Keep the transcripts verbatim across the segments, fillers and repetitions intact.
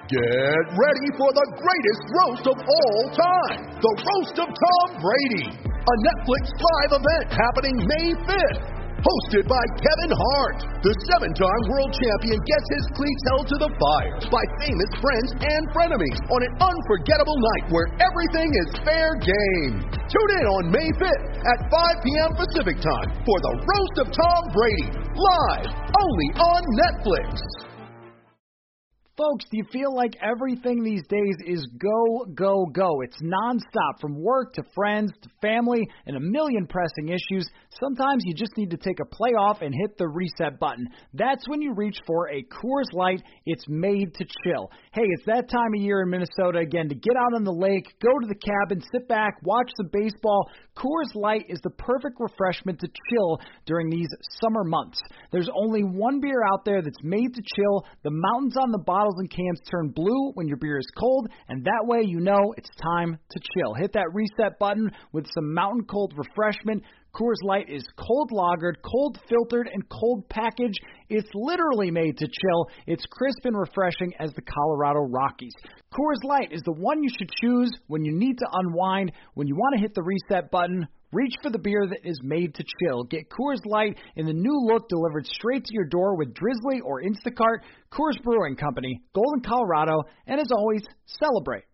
Get ready for the greatest roast of all time, the Roast of Tom Brady, a Netflix live event happening May fifth. Hosted by Kevin Hart, the seven-time world champion gets his cleats held to the fire by famous friends and frenemies on an unforgettable night where everything is fair game. Tune in on May fifth at five p.m. Pacific time for the Roast of Tom Brady, live only on Netflix. Folks, do you feel like everything these days is go, go, go? It's nonstop from work to friends to family and a million pressing issues. Sometimes you just need to take a play off and hit the reset button. That's when you reach for a Coors Light. It's made to chill. Hey, it's that time of year in Minnesota again to get out on the lake, go to the cabin, sit back, watch the baseball. Coors Light is the perfect refreshment to chill during these summer months. There's only one beer out there that's made to chill. The mountains on the bottom Bottles and cans turn blue when your beer is cold, and that way you know it's time to chill. Hit that reset button with some mountain cold refreshment. Coors Light is cold lagered, cold filtered, and cold packaged. It's literally made to chill. It's crisp and refreshing as the Colorado Rockies. Coors Light is the one you should choose when you need to unwind, when you want to hit the reset button. Reach for the beer that is made to chill. Get Coors Light in the new look delivered straight to your door with Drizzly or Instacart. Coors Brewing Company, Golden, Colorado, and as always, celebrate.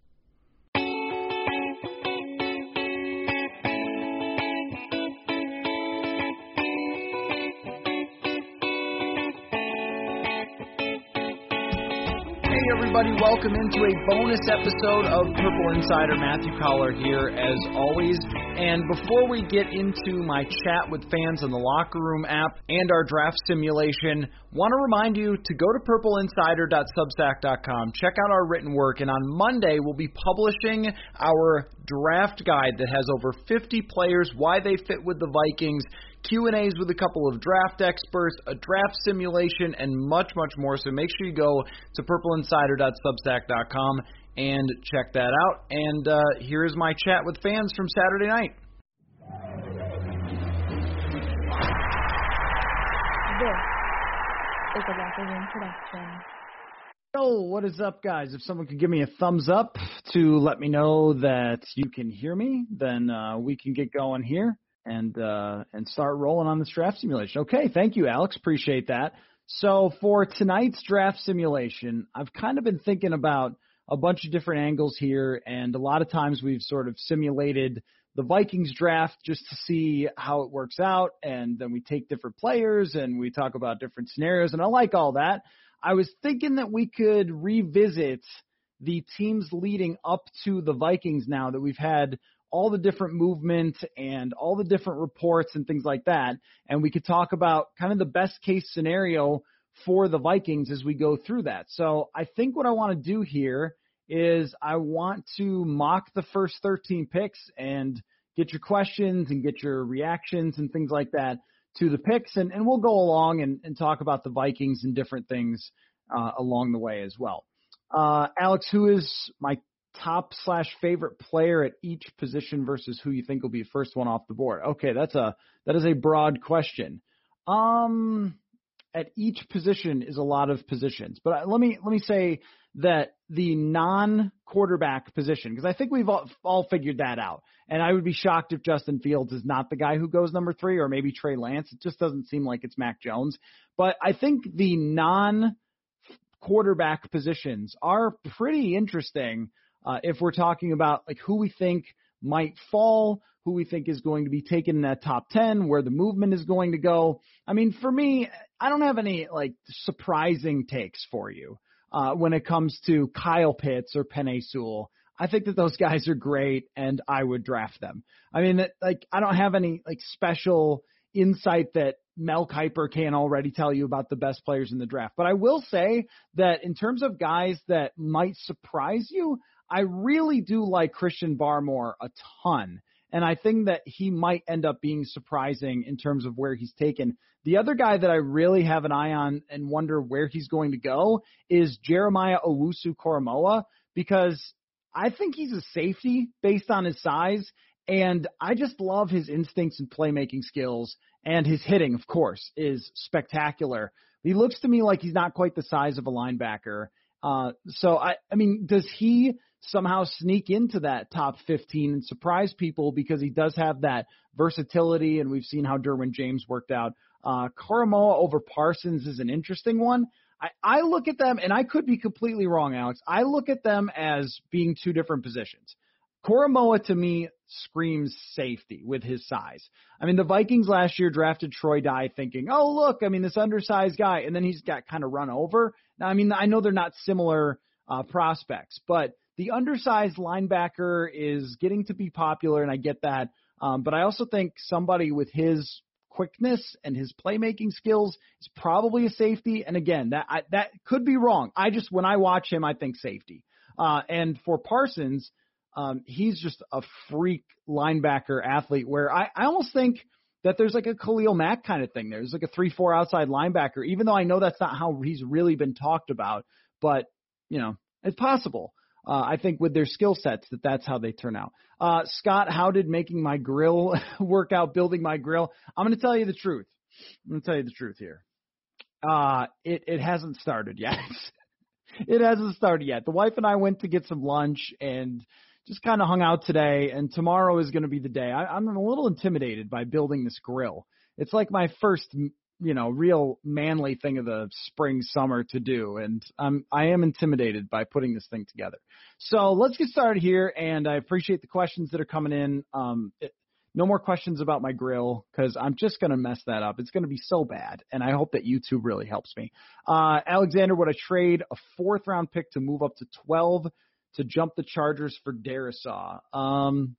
Everybody, welcome into a bonus episode of Purple Insider. Matthew Collar here, as always. And before we get into my chat with fans on the Locker Room app and our draft simulation, want to remind you to go to purple insider dot substack dot com, check out our written work, and on Monday we'll be publishing our draft guide that has over fifty players, why they fit with the Vikings, Q and A's with a couple of draft experts, a draft simulation, and much, much more. So make sure you go to purple insider dot substack dot com and check that out. And uh, here is my chat with fans from Saturday night. This is a Locker Room production. So, what is up, guys? If someone could give me a thumbs up to let me know that you can hear me, then uh, we can get going here. And uh, and start rolling on this draft simulation. Okay, thank you, Alex. Appreciate that. So for tonight's draft simulation, I've kind of been thinking about a bunch of different angles here, and a lot of times we've sort of simulated the Vikings draft just to see how it works out, and then we take different players and we talk about different scenarios, and I like all that. I was thinking that we could revisit the teams leading up to the Vikings now that we've had all the different movement and all the different reports and things like that. And we could talk about kind of the best case scenario for the Vikings as we go through that. So I think what I want to do here is I want to mock the first thirteen picks and get your questions and get your reactions and things like that to the picks. And, and we'll go along and, and talk about the Vikings and different things uh, along the way as well. Uh, Alex, who is my top slash favorite player at each position versus who you think will be first one off the board? Okay, that's a that is a broad question. Um, at each position is a lot of positions, but let me let me say that the non-quarterback position, because I think we've all, all figured that out, and I would be shocked if Justin Fields is not the guy who goes number three, or maybe Trey Lance. It just doesn't seem like it's Mac Jones. But I think the non-quarterback positions are pretty interesting. Uh, if we're talking about like who we think might fall, who we think is going to be taken in that top ten, where the movement is going to go. I mean, for me, I don't have any like surprising takes for you uh, when it comes to Kyle Pitts or Penei Sewell. I think that those guys are great, and I would draft them. I mean, that, like I don't have any like special insight that Mel Kiper can already tell you about the best players in the draft. But I will say that in terms of guys that might surprise you, I really do like Christian Barmore a ton, and I think that he might end up being surprising in terms of where he's taken. The other guy that I really have an eye on and wonder where he's going to go is Jeremiah Owusu-Koramoah, because I think he's a safety based on his size, and I just love his instincts and playmaking skills, and his hitting, of course, is spectacular. He looks to me like he's not quite the size of a linebacker. Uh, so, I, I mean, does he somehow sneak into that top fifteen and surprise people because he does have that versatility, and we've seen how Derwin James worked out. Uh, Koramoah over Parsons is an interesting one. I, I look at them, and I could be completely wrong, Alex. I look at them as being two different positions. Koramoah, to me, screams safety with his size. I mean, the Vikings last year drafted Troy Dye thinking, oh, look, I mean, this undersized guy, and then he's got kind of run over. Now, I mean, I know they're not similar uh, prospects, but the undersized linebacker is getting to be popular, and I get that. Um, but I also think somebody with his quickness and his playmaking skills is probably a safety. And again, that I, that could be wrong. I just, when I watch him, I think safety. Uh, and for Parsons, um, he's just a freak linebacker athlete where I, I almost think that there's like a Khalil Mack kind of thing. There's like a three four outside linebacker, even though I know that's not how he's really been talked about. But, you know, it's possible. Uh, I think with their skill sets that that's how they turn out. Uh, Scott, how did making my grill work out, building my grill? I'm going to tell you the truth. I'm going to tell you the truth here. Uh, it, it hasn't started yet. It hasn't started yet. The wife and I went to get some lunch and just kind of hung out today, and tomorrow is going to be the day. I, I'm a little intimidated by building this grill. It's like my first, you know, real manly thing of the spring, summer to do. And I'm, I am intimidated by putting this thing together. So let's get started here. And I appreciate the questions that are coming in. Um, it, no more questions about my grill because I'm just going to mess that up. It's going to be so bad. And I hope that YouTube really helps me. Uh, Alexander, would I trade a fourth round pick to move up to twelve to jump the Chargers for Darisaw? Um,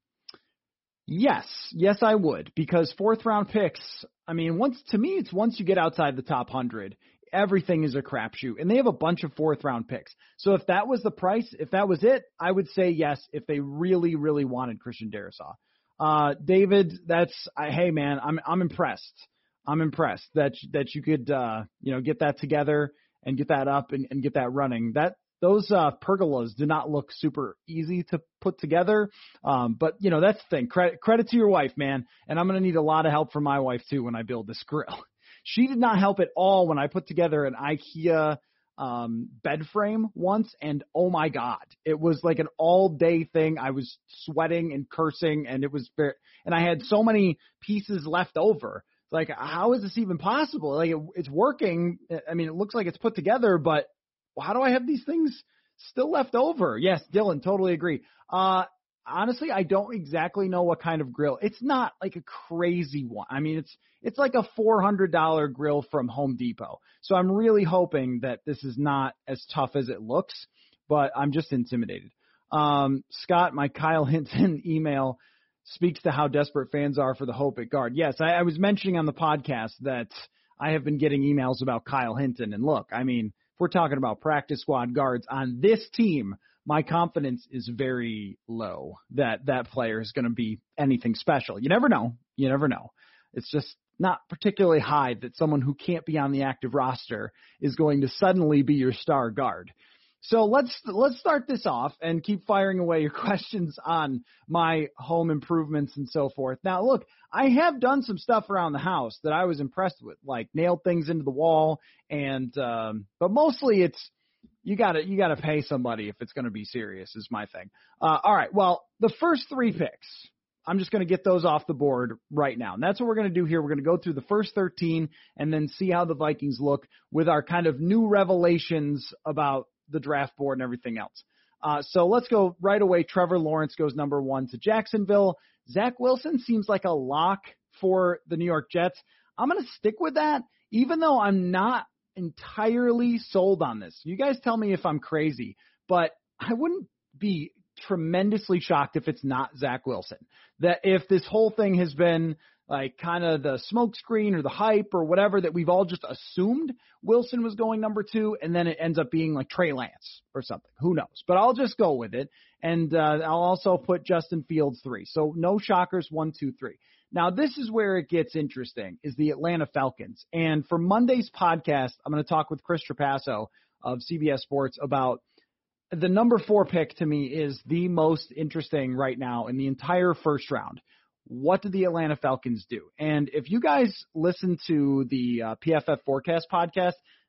Yes, yes, I would, because fourth round picks, I mean, once to me, it's once you get outside the top one hundred, everything is a crapshoot, and they have a bunch of fourth round picks. So if that was the price, if that was it, I would say yes if they really, really wanted Christian Darisaw. Uh, David, that's, I, hey man, I'm I'm impressed. I'm impressed that that you could, uh, you know, get that together and get that up and, and get that running. That Those uh, pergolas do not look super easy to put together, um, but, you know, that's the thing. Credit, credit to your wife, man, and I'm going to need a lot of help from my wife, too, when I build this grill. She did not help at all when I put together an IKEA um, bed frame once, and oh, my God, it was like an all-day thing. I was sweating and cursing, and it was very, and I had so many pieces left over. Like, how is this even possible? Like, it, it's working. I mean, it looks like it's put together, but how do I have these things still left over? Yes, Dylan, totally agree. Uh, honestly, I don't exactly know what kind of grill. It's not like a crazy one. I mean, it's it's like a four hundred dollars grill from Home Depot. So I'm really hoping that this is not as tough as it looks, but I'm just intimidated. Um, Scott, my Kyle Hinton email speaks to how desperate fans are for the hope at guard. Yes, I, I was mentioning on the podcast that I have been getting emails about Kyle Hinton. And look, I mean, if we're talking about practice squad guards on this team, my confidence is very low that that player is going to be anything special. You never know. You never know. It's just not particularly high that someone who can't be on the active roster is going to suddenly be your star guard. So let's let's start this off and keep firing away your questions on my home improvements and so forth. Now, look, I have done some stuff around the house that I was impressed with, like nailed things into the wall, and um, but mostly it's you gotta you gotta pay somebody if it's going to be serious is my thing. Uh, all right, well, the first three picks, I'm just going to get those off the board right now. And that's what we're going to do here. We're going to go through the first thirteen and then see how the Vikings look with our kind of new revelations about the draft board and everything else. Uh, so let's go right away. Trevor Lawrence goes number one to Jacksonville. Zach Wilson seems like a lock for the New York Jets. I'm going to stick with that, even though I'm not entirely sold on this. You guys tell me if I'm crazy, but I wouldn't be tremendously shocked if it's not Zach Wilson. That if this whole thing has been like kind of the smokescreen or the hype or whatever that we've all just assumed Wilson was going number two, and then it ends up being like Trey Lance or something. Who knows? But I'll just go with it, and uh, I'll also put Justin Fields three. So no shockers, one, two, three. Now, this is where it gets interesting, is the Atlanta Falcons. And for Monday's podcast, I'm going to talk with Chris Trapasso of C B S Sports about the number four pick. To me is the most interesting right now in the entire first round. What did the Atlanta Falcons do? And if you guys listen to the uh, P F F Forecast podcast,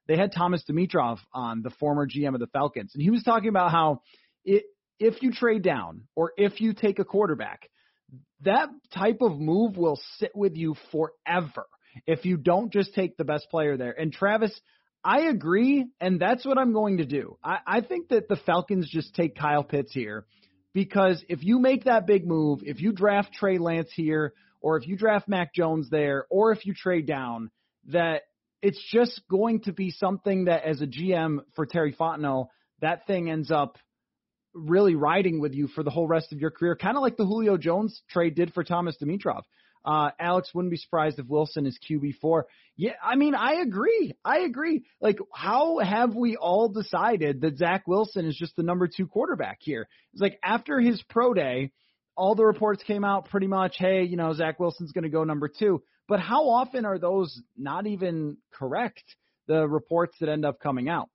they had Thomas Dimitrov on, the former G M of the Falcons, and he was talking about how it, if you trade down or if you take a quarterback, that type of move will sit with you forever if you don't just take the best player there. And Travis, I agree, and that's what I'm going to do. I, I think that the Falcons just take Kyle Pitts here, because if you make that big move, if you draft Trey Lance here, or if you draft Mac Jones there, or if you trade down, that it's just going to be something that as a G M for Terry Fontenot, that thing ends up really riding with you for the whole rest of your career, kind of like the Julio Jones trade did for Thomas Dimitrov. Uh, Alex, wouldn't be surprised if Wilson is Q B four. Yeah, I mean, I agree. I agree. Like, how have we all decided that Zach Wilson is just the number two quarterback here? It's like after his pro day, all the reports came out pretty much, hey, you know, Zach Wilson's going to go number two. But how often are those not even correct, the reports that end up coming out?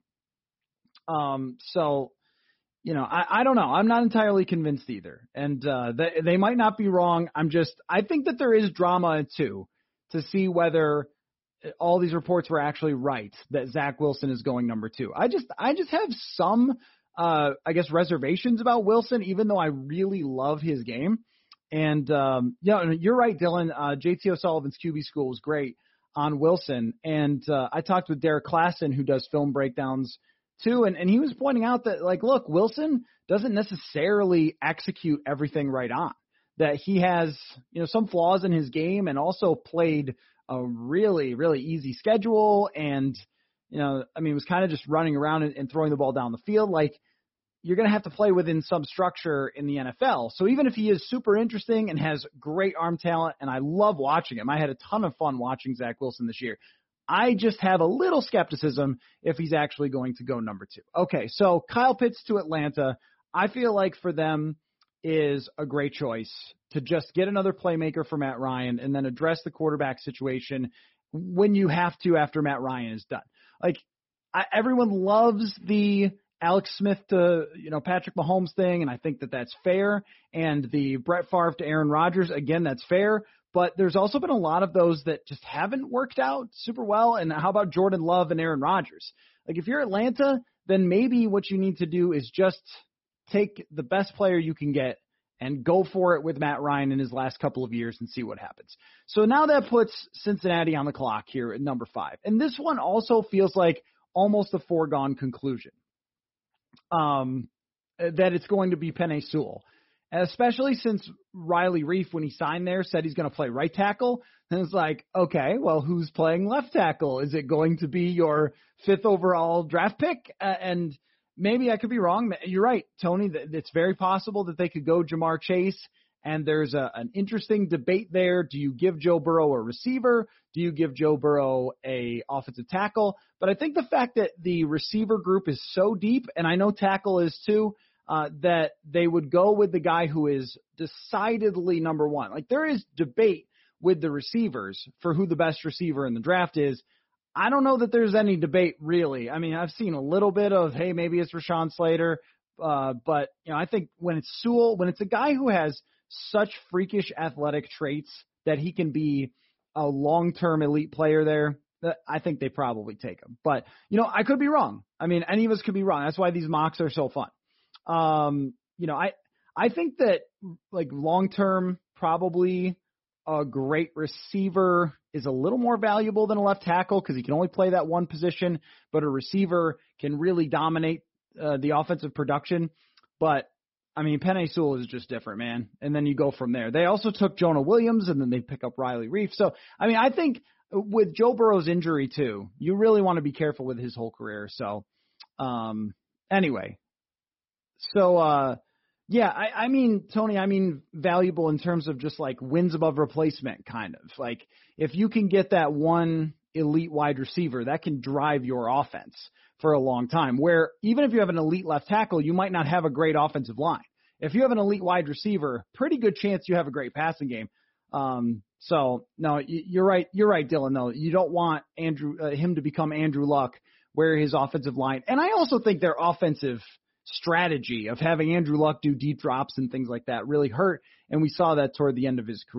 Um, so, you know, I, I don't know. I'm not entirely convinced either. And uh, they, they might not be wrong. I'm just, I think that there is drama too to see whether all these reports were actually right, that Zach Wilson is going number two. I just, I just have some, uh, I guess, reservations about Wilson, even though I really love his game. And, um, yeah, you're right, Dylan. Uh, J T O'Sullivan's Q B School was great on Wilson. And uh, I talked with Derek Klassen, who does film breakdowns too, and, and he was pointing out that, like, look, Wilson doesn't necessarily execute everything right on, that he has, you know, some flaws in his game and also played a really, really easy schedule. And, you know, I mean, was kind of just running around and, and throwing the ball down the field. Like, you're going to have to play within some structure in the N F L. So even if he is super interesting and has great arm talent, and I love watching him, I had a ton of fun watching Zach Wilson this year, I just have a little skepticism if he's actually going to go number two. Okay, so Kyle Pitts to Atlanta, I feel like for them is a great choice to just get another playmaker for Matt Ryan and then address the quarterback situation when you have to after Matt Ryan is done. Like, I, everyone loves the Alex Smith to, you know, Patrick Mahomes thing, and I think that that's fair. And the Brett Favre to Aaron Rodgers, again, that's fair. But there's also been a lot of those that just haven't worked out super well. And how about Jordan Love and Aaron Rodgers? Like, if you're Atlanta, then maybe what you need to do is just take the best player you can get and go for it with Matt Ryan in his last couple of years and see what happens. So now that puts Cincinnati on the clock here at number five. And this one also feels like almost a foregone conclusion, um, that it's going to be Penei Sewell. Especially since Riley Reif, when he signed there, said he's going to play right tackle. And it's like, okay, well, who's playing left tackle? Is it going to be your fifth overall draft pick? Uh, and maybe I could be wrong. You're right, Tony. It's very possible that they could go Jamar Chase. And there's a, an interesting debate there. Do you give Joe Burrow a receiver? Do you give Joe Burrow a offensive tackle? But I think the fact that the receiver group is so deep, and I know tackle is too, Uh, that they would go with the guy who is decidedly number one. Like, there is debate with the receivers for who the best receiver in the draft is. I don't know that there's any debate, really. I mean, I've seen a little bit of, hey, maybe it's Rashawn Slater. Uh, but, you know, I think when it's Sewell, when it's a guy who has such freakish athletic traits that he can be a long-term elite player there, I think they probably take him. But, you know, I could be wrong. I mean, any of us could be wrong. That's why these mocks are so fun. Um, you know, I, I think that, like, long-term, probably a great receiver is a little more valuable than a left tackle because he can only play that one position, but a receiver can really dominate uh, the offensive production. But, I mean, Penei Sewell is just different, man. And then you go from there. They also took Jonah Williams, and then they pick up Riley Reif. So, I mean, I think with Joe Burrow's injury, too, you really want to be careful with his whole career. So, um, anyway. So, uh, yeah, I, I mean, Tony, I mean, valuable in terms of just like wins above replacement, kind of. Like, if you can get that one elite wide receiver, that can drive your offense for a long time, where even if you have an elite left tackle, you might not have a great offensive line. If you have an elite wide receiver, pretty good chance you have a great passing game. Um, so, no, you're right. You're right, Dylan, though. You don't want Andrew uh, him to become Andrew Luck, where his offensive line – and I also think their offensive – strategy of having Andrew Luck do deep drops and things like that really hurt, and we saw that toward the end of his career.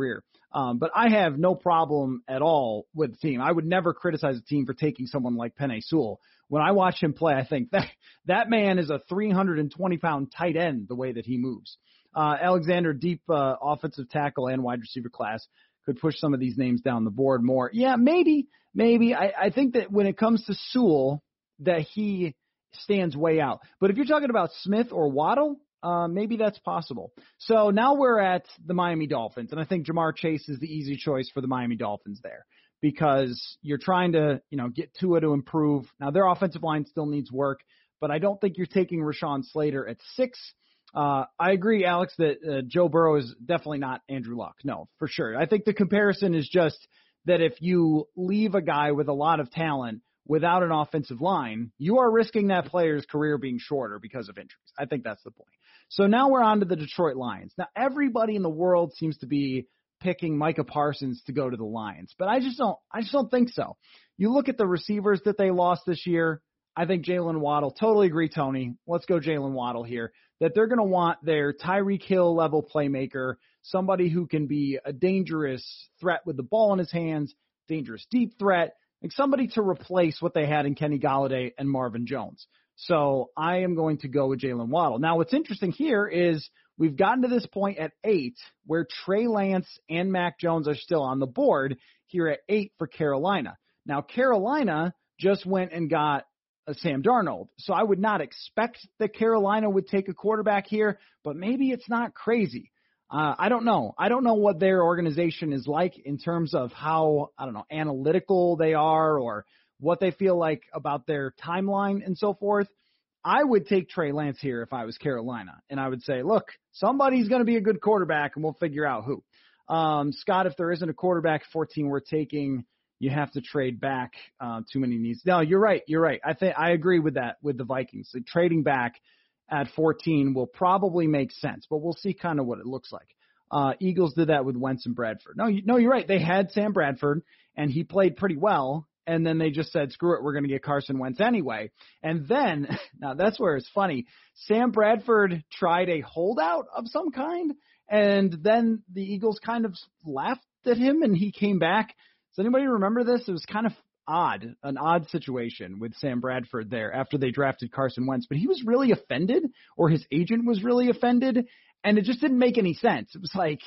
Um, but I have no problem at all with the team. I would never criticize a team for taking someone like Penei Sewell. When I watch him play, I think that that man is a three hundred twenty pound tight end the way that he moves. Uh, Alexander, deep uh, offensive tackle and wide receiver class, could push some of these names down the board more. Yeah, maybe, maybe. I, I think that when it comes to Sewell, that he stands way out. But if you're talking about Smith or Waddle, Uh, maybe that's possible. So now we're at the Miami Dolphins, and I think Jamar Chase is the easy choice for the Miami Dolphins there because you're trying to, you know, get Tua to improve. Now, their offensive line still needs work, but I don't think you're taking Rashawn Slater at six. Uh, I agree, Alex, that uh, Joe Burrow is definitely not Andrew Luck. No, for sure. I think the comparison is just that if you leave a guy with a lot of talent without an offensive line, you are risking that player's career being shorter because of injuries. I think that's the point. So now we're on to the Detroit Lions. Now, everybody in the world seems to be picking Micah Parsons to go to the Lions, but I just don't, I just don't think so. You look at the receivers that they lost this year. I think Jalen Waddle, totally agree, Tony. Let's go Jalen Waddle here, that they're going to want their Tyreek Hill level playmaker, somebody who can be a dangerous threat with the ball in his hands, dangerous deep threat, like somebody to replace what they had in Kenny Golladay and Marvin Jones. So I am going to go with Jalen Waddle. Now, what's interesting here is we've gotten to this point at eight where Trey Lance and Mac Jones are still on the board here at eight for Carolina. Now, Carolina just went and got a Sam Darnold. So I would not expect that Carolina would take a quarterback here, but maybe it's not crazy. Uh, I don't know. I don't know what their organization is like in terms of how, I don't know, analytical they are or what they feel like about their timeline and so forth. I would take Trey Lance here if I was Carolina, and I would say, look, somebody's going to be a good quarterback, and we'll figure out who. Um, Scott, if there isn't a quarterback at fourteen we're taking, you have to trade back. Uh, too many needs. No, you're right. You're right. I think I agree with that with the Vikings. So trading back at fourteen will probably make sense, but we'll see kind of what it looks like. Uh, Eagles did that with Wentz and Bradford. No, you, no, you're right. They had Sam Bradford, and he played pretty well. And then they just said, screw it, we're going to get Carson Wentz anyway. And then, now that's where it's funny, Sam Bradford tried a holdout of some kind, and then the Eagles kind of laughed at him, and he came back. Does anybody remember this? It was kind of odd, an odd situation with Sam Bradford there after they drafted Carson Wentz. But he was really offended, or his agent was really offended, and it just didn't make any sense. It was like,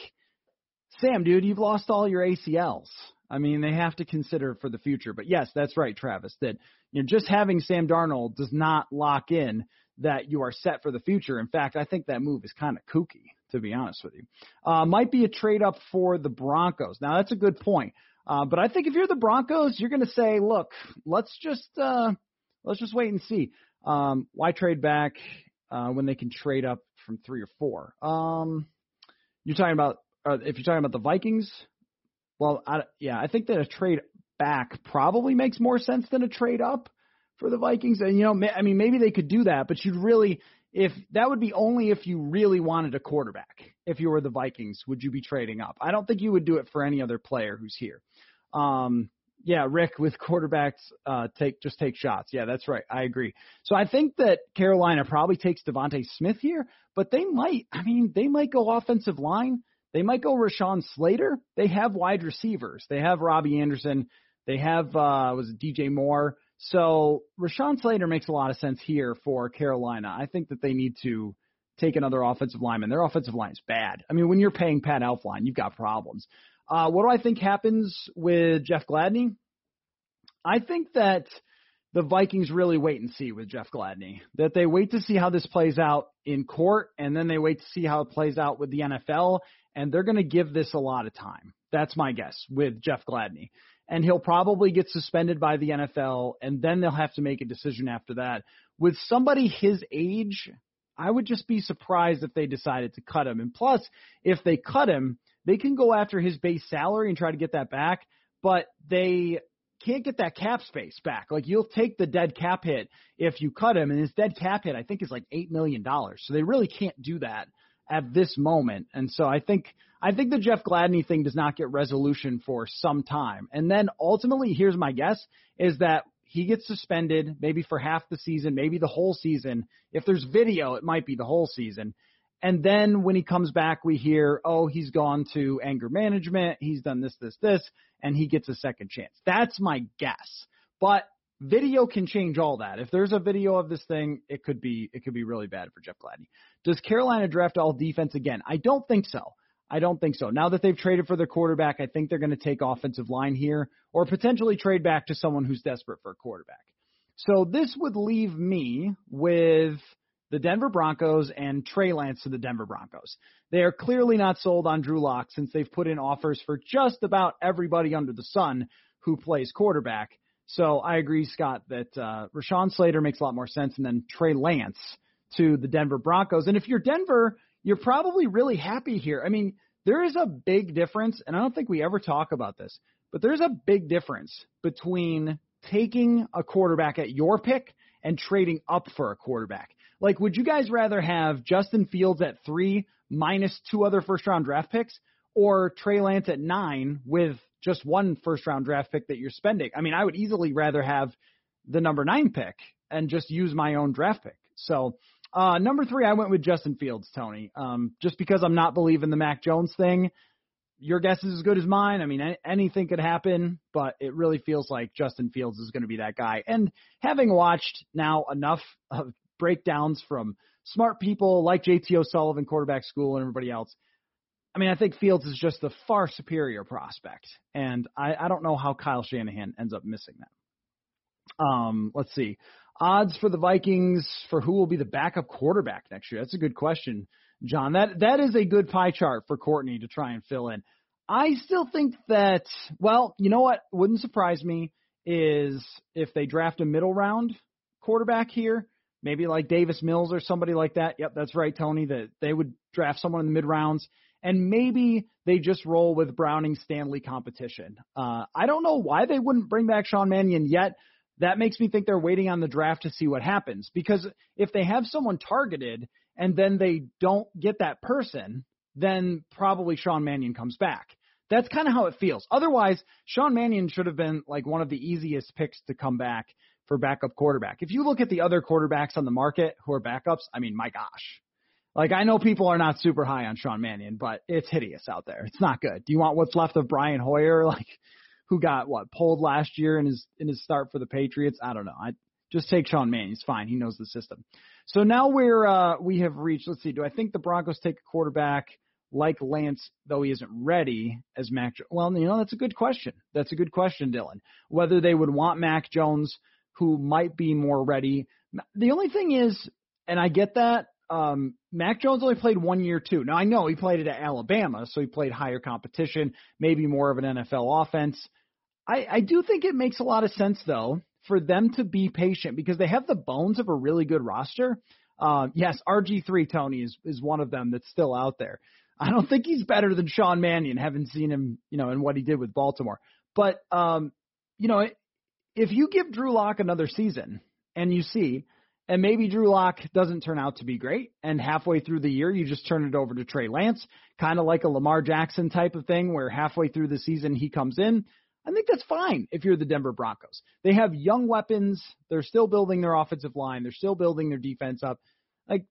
Sam, dude, you've lost all your A C Ls. I mean, they have to consider for the future. But, yes, that's right, Travis, that you know, just having Sam Darnold does not lock in that you are set for the future. In fact, I think that move is kind of kooky, to be honest with you. Uh, might be a trade-up for the Broncos. Now, that's a good point. Uh, but I think if you're the Broncos, you're going to say, look, let's just uh, let's just wait and see. Um, why trade back uh, when they can trade up from three or four? Um, you're talking about uh, if you're talking about the Vikings. Well, I, yeah, I think that a trade back probably makes more sense than a trade up for the Vikings. And, you know, I mean, maybe they could do that, but you'd really, if that would be only if you really wanted a quarterback. If you were the Vikings, would you be trading up? I don't think you would do it for any other player who's here. Um, yeah, Rick, with quarterbacks, uh, take just take shots. Yeah, that's right. I agree. So I think that Carolina probably takes Devontae Smith here, but they might, I mean, they might go offensive line. They might go Rashawn Slater. They have wide receivers. They have Robbie Anderson. They have, uh, was it D J Moore? So Rashawn Slater makes a lot of sense here for Carolina. I think that they need to take another offensive lineman. Their offensive line is bad. I mean, when you're paying Pat Elflein, you've got problems. Uh, what do I think happens with Jeff Gladney? I think that the Vikings really wait and see with Jeff Gladney, that they wait to see how this plays out in court, and then they wait to see how it plays out with the N F L, and they're going to give this a lot of time. That's my guess with Jeff Gladney. And he'll probably get suspended by the N F L, and then they'll have to make a decision after that. With somebody his age, I would just be surprised if they decided to cut him. And plus, if they cut him, they can go after his base salary and try to get that back, but they can't get that cap space back. Like, you'll take the dead cap hit if you cut him, and his dead cap hit, I think, is like eight million dollars. So they really can't do that at this moment. And so I think I think the Jeff Gladney thing does not get resolution for some time. And then ultimately, here's my guess, is that he gets suspended maybe for half the season, maybe the whole season. If there's video, it might be the whole season. And then when he comes back, we hear, oh, he's gone to anger management. He's done this, this, this, and he gets a second chance. That's my guess. But video can change all that. If there's a video of this thing, it could be it could be really bad for Jeff Gladney. Does Carolina draft all defense again? I don't think so. I don't think so. Now that they've traded for their quarterback, I think they're going to take offensive line here or potentially trade back to someone who's desperate for a quarterback. So this would leave me with the Denver Broncos and Trey Lance to the Denver Broncos. They are clearly not sold on Drew Lock since they've put in offers for just about everybody under the sun who plays quarterback. So I agree, Scott, that uh, Rashawn Slater makes a lot more sense, and then Trey Lance to the Denver Broncos. And if you're Denver, you're probably really happy here. I mean, there is a big difference, and I don't think we ever talk about this, but there's a big difference between taking a quarterback at your pick and trading up for a quarterback. Like, would you guys rather have Justin Fields at three minus two other first-round draft picks or Trey Lance at nine with just one first-round draft pick that you're spending? I mean, I would easily rather have the number nine pick and just use my own draft pick. So uh, number three, I went with Justin Fields, Tony, um, just because I'm not believing the Mac Jones thing. Your guess is as good as mine. I mean, anything could happen, but it really feels like Justin Fields is going to be that guy. And having watched now enough of breakdowns from smart people like J T O'Sullivan, Quarterback School, and everybody else, I mean, I think Fields is just the far superior prospect, and I, I don't know how Kyle Shanahan ends up missing that. Um, let's see. Odds for the Vikings for who will be the backup quarterback next year. That's a good question, John. That That is a good pie chart for Courtney to try and fill in. I still think that, well, you know what wouldn't surprise me is if they draft a middle round quarterback here, maybe like Davis Mills or somebody like that. Yep, that's right, Tony, that they would draft someone in the mid rounds. And maybe they just roll with Browning Stanley competition. Uh, I don't know why they wouldn't bring back Sean Mannion yet. That makes me think they're waiting on the draft to see what happens. Because if they have someone targeted and then they don't get that person, then probably Sean Mannion comes back. That's kind of how it feels. Otherwise, Sean Mannion should have been like one of the easiest picks to come back for backup quarterback. If you look at the other quarterbacks on the market who are backups, I mean, my gosh. Like, I know people are not super high on Sean Mannion, but it's hideous out there. It's not good. Do you want what's left of Brian Hoyer, like, who got, what, pulled last year in his in his start for the Patriots? I don't know. I just take Sean Mannion. He's fine. He knows the system. So now we're, uh, we have reached, let's see, do I think the Broncos take a quarterback like Lance, though he isn't ready, as Mac Jones? Well, you know, that's a good question. That's a good question, Dylan. Whether they would want Mac Jones, who might be more ready. The only thing is, and I get that, Um, Mac Jones only played one year, too. Now, I know he played it at Alabama, so he played higher competition, maybe more of an N F L offense. I, I do think it makes a lot of sense, though, for them to be patient because they have the bones of a really good roster. Uh, yes, R G three, Tony, is, is one of them that's still out there. I don't think he's better than Sean Mannion, having seen him, you know, and what he did with Baltimore. But, um, you know, if you give Drew Lock another season and you see – and maybe Drew Lock doesn't turn out to be great, and halfway through the year you just turn it over to Trey Lance, kind of like a Lamar Jackson type of thing where halfway through the season he comes in. I think that's fine if you're the Denver Broncos. They have young weapons. They're still building their offensive line. They're still building their defense up. Like,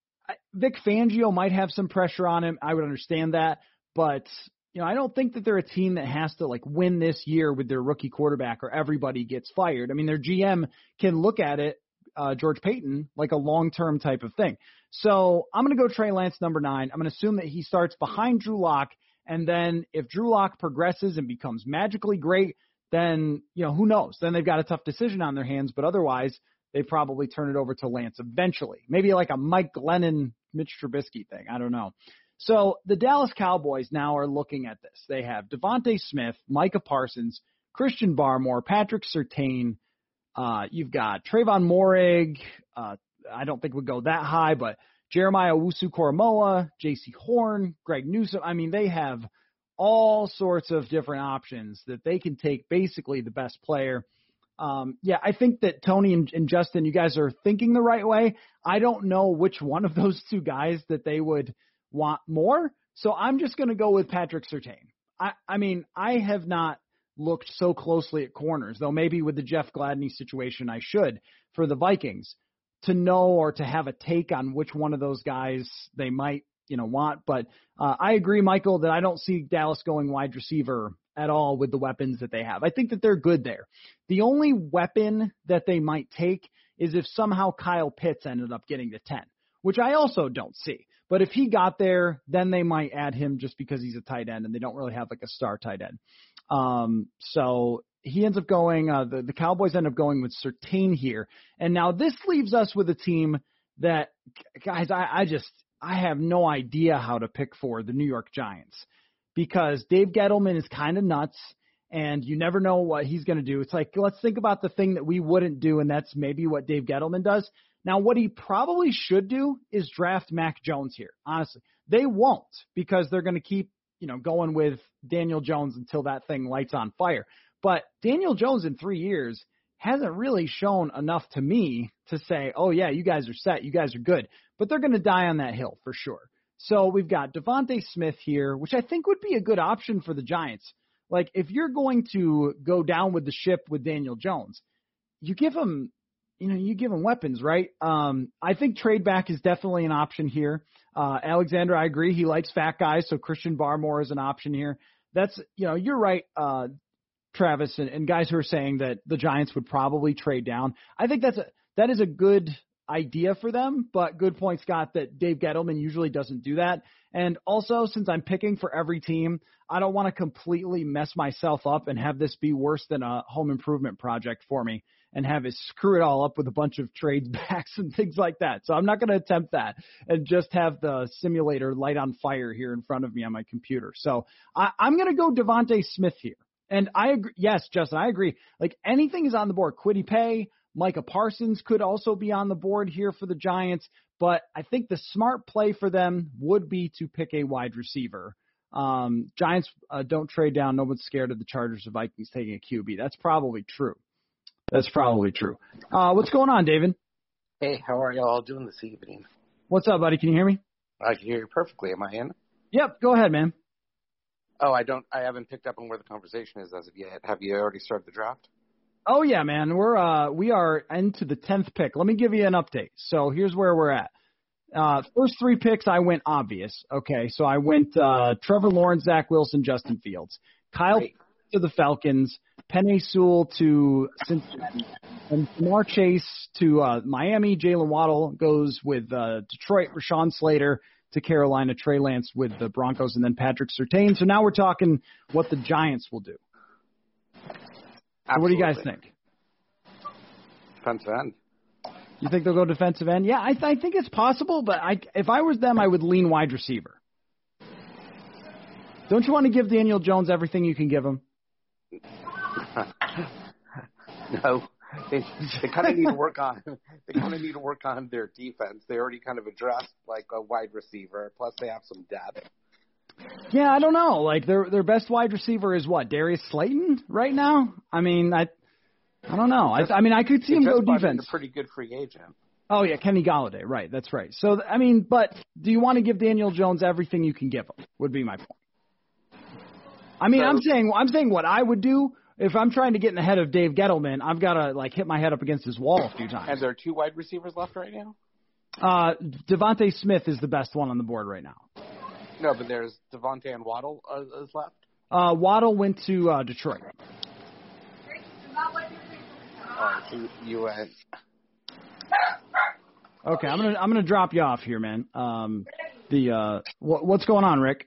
Vic Fangio might have some pressure on him. I would understand that. But, you know, I don't think that they're a team that has to, like, win this year with their rookie quarterback or everybody gets fired. I mean, their G M can look at it, Uh, George Payton, like a long-term type of thing. So I'm going to go Trey Lance number nine. I'm going to assume that he starts behind Drew Lock, and then if Drew Lock progresses and becomes magically great, then, you know, who knows? Then they've got a tough decision on their hands, but otherwise they probably turn it over to Lance eventually. Maybe like a Mike Glennon, Mitch Trubisky thing. I don't know. So the Dallas Cowboys now are looking at this. They have Devontae Smith, Micah Parsons, Christian Barmore, Patrick Surtain. Uh, you've got Trayvon Moehrig. Uh, I don't think would go that high, but Jeremiah Owusu-Koramoah, J C Horn, Greg Newsome. I mean, they have all sorts of different options that they can take basically the best player. Um, yeah, I think that Tony and, and Justin, you guys are thinking the right way. I don't know which one of those two guys that they would want more. So I'm just going to go with Patrick Surtain. I, I mean, I have not looked so closely at corners, though maybe with the Jeff Gladney situation I should for the Vikings. to know or to have a take on which one of those guys they might, you know, want. But uh, I agree, Michael, that I don't see Dallas going wide receiver at all with the weapons that they have. I think that they're good there. The only weapon that they might take is if somehow Kyle Pitts ended up getting to ten, which I also don't see. But if he got there, then they might add him just because he's a tight end and they don't really have like a star tight end. Um, so he ends up going, uh, the, the Cowboys end up going with Surtain here. And now this leaves us with a team that, guys, I, I just, I have no idea how to pick for the New York Giants because Dave Gettleman is kind of nuts and you never know what he's going to do. It's like, let's think about the thing that we wouldn't do. And that's maybe what Dave Gettleman does. Now, what he probably should do is draft Mac Jones here. Honestly, they won't because they're going to keep, you know, going with Daniel Jones until that thing lights on fire. But Daniel Jones in three years hasn't really shown enough to me to say, oh, yeah, you guys are set. You guys are good. But they're going to die on that hill for sure. So we've got Devontae Smith here, which I think would be a good option for the Giants. Like, if you're going to go down with the ship with Daniel Jones, you give him, you know, you give him weapons, right? Um, I think trade back is definitely an option here. Uh, Alexander, I agree. He likes fat guys, so Christian Barmore is an option here. That's, you know, you're right, uh, Travis, and, and guys who are saying that the Giants would probably trade down. I think that's a, that is a good idea for them, but good point, Scott, that Dave Gettleman usually doesn't do that. And also, since I'm picking for every team, I don't want to completely mess myself up and have this be worse than a home improvement project for me and have it screw it all up with a bunch of trades backs and things like that. So I'm not going to attempt that and just have the simulator light on fire here in front of me on my computer. So I, I'm going to go Devontae Smith here. And I agree. Yes, Justin, I agree. Like anything is on the board. Kwity Paye, Micah Parsons could also be on the board here for the Giants. But I think the smart play for them would be to pick a wide receiver. Um, Giants uh, don't trade down. No one's scared of the Chargers or Vikings taking a Q B. That's probably true. That's probably true. Uh, what's going on, David? Hey, how are y'all doing this evening? What's up, buddy? Can you hear me? I can hear you perfectly. Am I in? Yep. Go ahead, man. Oh, I don't. I haven't picked up on where the conversation is as of yet. Have you already started the draft? Oh yeah, man. We're uh we are into the tenth pick. Let me give you an update. So here's where we're at. Uh, first three picks I went obvious. Okay, so I went uh, Trevor Lawrence, Zach Wilson, Justin Fields, Kyle Great. to the Falcons, Penei Sewell to Cincinnati, and Jamar Chase to uh, Miami. Jalen Waddle goes with uh, Detroit. Rashawn Slater to Carolina. Trey Lance with the Broncos, and then Patrick Surtain. So now we're talking what the Giants will do. So what do you guys think? Defensive end. You think they'll go defensive end? Yeah, I, th- I think it's possible, but I, if I was them, I would lean wide receiver. Don't you want to give Daniel Jones everything you can give him? No, they they kind of need to work on they kind of need to work on their defense. They already kind of addressed like a wide receiver. Plus, they have some depth. Yeah, I don't know. Like their their best wide receiver is what, Darius Slayton right now? I mean, I I don't know. I, I mean, I could see him go defense. A pretty good free agent. Oh yeah, Kenny Golladay. Right, that's right. So I mean, but do you want to give Daniel Jones everything you can give him? Would be my point. I mean, so, I'm saying I'm saying what I would do if I'm trying to get in the head of Dave Gettleman. I've got to like hit my head up against his wall a few times. And there are two wide receivers left right now. Uh, Devontae Smith is the best one on the board right now. No, but there's Devontae and Waddle uh, is left. Uh, Waddle went to uh, Detroit. Oh, so you went. Okay, I'm gonna I'm gonna drop you off here, man. Um, the uh, wh- what's going on, Rick?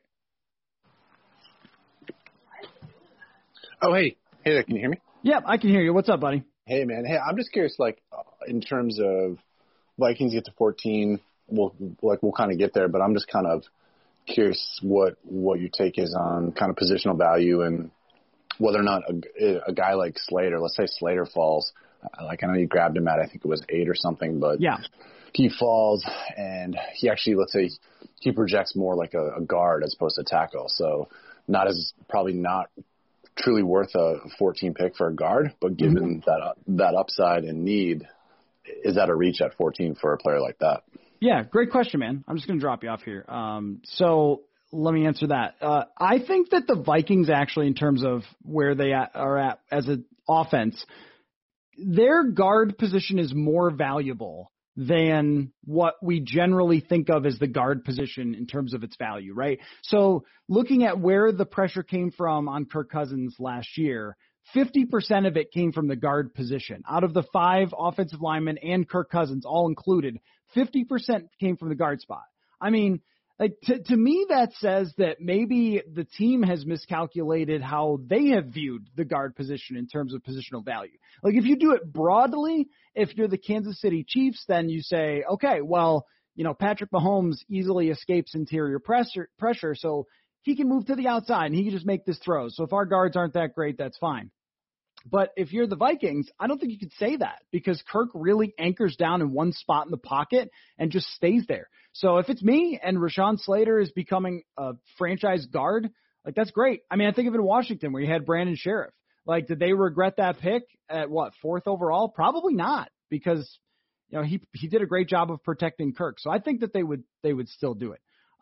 Oh, hey, hey there, can you hear me? Yep, I can hear you. What's up, buddy? Hey, man. Hey, I'm just curious, like, in terms of Vikings get to fourteen, we'll like we'll kind of get there, but I'm just kind of curious what what your take is on kind of positional value and whether or not a, a guy like Slater, let's say Slater falls, like I know you grabbed him at I think it was eight or something, but yeah, he falls and he actually, let's say he projects more like a, a guard as opposed to tackle, so not as probably not truly worth a fourteen pick for a guard, but given mm-hmm. that that upside and need, is that a reach at fourteen for a player like that? Yeah, great question, man. I'm just going to drop you off here. Um, so let me answer that. Uh, I think that the Vikings actually, in terms of where they at, are at as an offense, their guard position is more valuable than what we generally think of as the guard position in terms of its value, right? So looking at where the pressure came from on Kirk Cousins last year, fifty percent of it came from the guard position. Out of the five offensive linemen and Kirk Cousins all included, fifty percent came from the guard spot. I mean, like to, to me, that says that maybe the team has miscalculated how they have viewed the guard position in terms of positional value. Like if you do it broadly, if you're the Kansas City Chiefs, then you say, okay, well, you know, Patrick Mahomes easily escapes interior pressure, pressure, so he can move to the outside and he can just make this throw. So if our guards aren't that great, that's fine. But if you're the Vikings, I don't think you could say that because Kirk really anchors down in one spot in the pocket and just stays there. So if it's me and Rashawn Slater is becoming a franchise guard, like that's great. I mean, I think of it in Washington where you had Brandon Sheriff. Like, did they regret that pick at what, fourth overall? Probably not, because you know he he did a great job of protecting Kirk. So I think that they would they would still do it.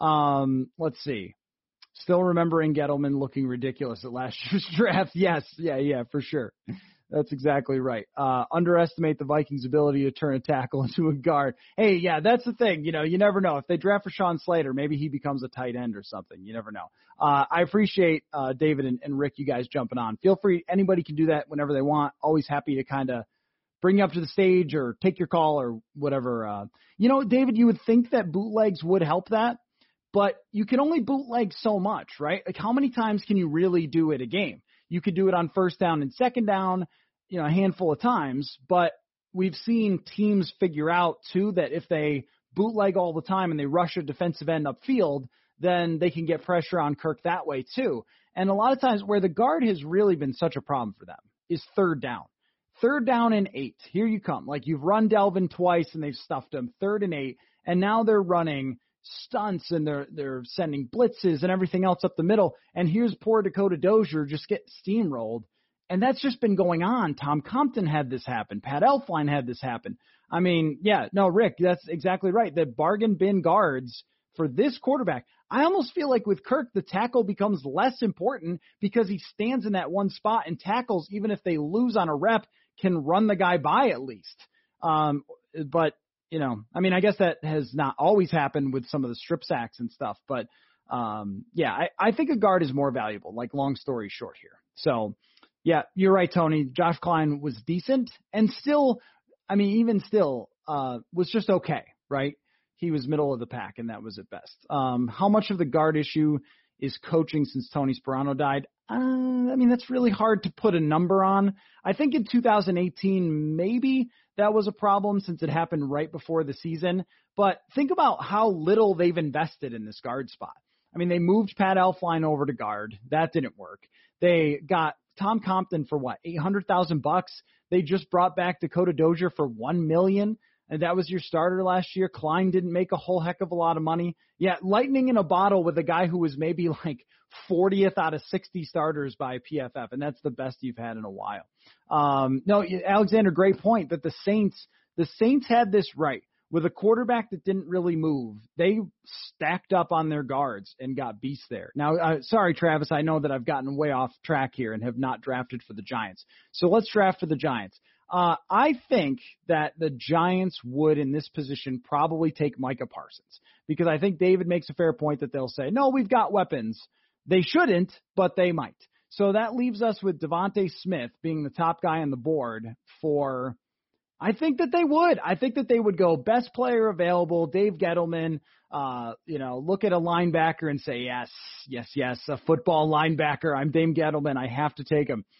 Um, let's see. Still remembering Gettleman looking ridiculous at last year's draft. Yes, yeah, yeah, for sure. That's exactly right. Uh, underestimate the Vikings' ability to turn a tackle into a guard. Hey, yeah, that's the thing. You know, you never know. If they draft Rashawn Slater, maybe he becomes a tight end or something. You never know. Uh, I appreciate uh, David and, and Rick, you guys jumping on. Feel free. Anybody can do that whenever they want. Always happy to kind of bring you up to the stage or take your call or whatever. Uh, you know, David, you would think that bootlegs would help that. But you can only bootleg so much, right? Like how many times can you really do it a game? You could do it on first down and second down, you know, a handful of times, but we've seen teams figure out too that if they bootleg all the time and they rush a defensive end upfield, then they can get pressure on Kirk that way too. And a lot of times where the guard has really been such a problem for them is third down. Third down and eight. Here you come. Like you've run Delvin twice and they've stuffed him. Third and eight. And now they're running stunts and they're they're sending blitzes and everything else up the middle. And here's poor Dakota Dozier just get steamrolled. And that's just been going on. Tom Compton had this happen. Pat Elflein had this happen. I mean, yeah, no, Rick, that's exactly right. The bargain bin guards for this quarterback, I almost feel like with Kirk, the tackle becomes less important because he stands in that one spot and tackles, even if they lose on a rep, can run the guy by at least. Um, but You know, I mean, I guess that has not always happened with some of the strip sacks and stuff, but um, yeah, I, I think a guard is more valuable, like long story short here. So yeah, you're right, Tony. Josh Klein was decent and still, I mean, even still uh, was just okay, right? He was middle of the pack and that was at best. Um, how much of the guard issue is coaching since Tony Sperano died? Uh, I mean, that's really hard to put a number on. I think in two thousand eighteen, maybe that was a problem since it happened right before the season. But think about how little they've invested in this guard spot. I mean, they moved Pat Elflein over to guard. That didn't work. They got Tom Compton for what, eight hundred thousand bucks. They just brought back Dakota Dozier for one million. And that was your starter last year. Klein didn't make a whole heck of a lot of money. Yeah, lightning in a bottle with a guy who was maybe like fortieth out of sixty starters by P F F, and that's the best you've had in a while. Um, no, Alexander, great point that the Saints, the Saints had this right. With a quarterback that didn't really move, they stacked up on their guards and got beasts there. Now, uh, sorry, Travis, I know that I've gotten way off track here and have not drafted for the Giants. So let's draft for the Giants. Uh, I think that the Giants would, in this position, probably take Micah Parsons because I think David makes a fair point that they'll say, no, we've got weapons. They shouldn't, but they might. So that leaves us with Devontae Smith being the top guy on the board for – I think that they would. I think that they would go best player available, Dave Gettleman, uh, you know, look at a linebacker and say, yes, yes, yes, a football linebacker. I'm Dave Gettleman. I have to take him.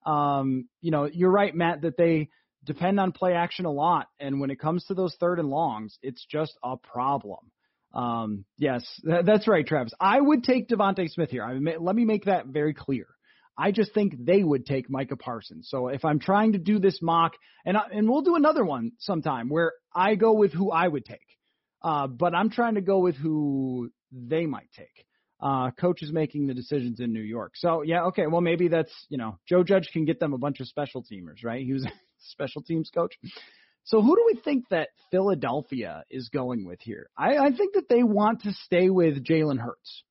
Um, you know, you're right, Matt, that they depend on play action a lot. And when it comes to those third and longs, it's just a problem. Um, yes, th- that's right, Travis. I would take Devontae Smith here. I mean, let me make that very clear. I just think they would take Micah Parsons. So if I'm trying to do this mock, and I, and we'll do another one sometime where I go with who I would take, uh, but I'm trying to go with who they might take. Uh, coach is making the decisions in New York. So, yeah, okay, well, maybe that's, you know, Joe Judge can get them a bunch of special teamers, right? He was a special teams coach. So who do we think that Philadelphia is going with here? I, I think that they want to stay with Jalen Hurts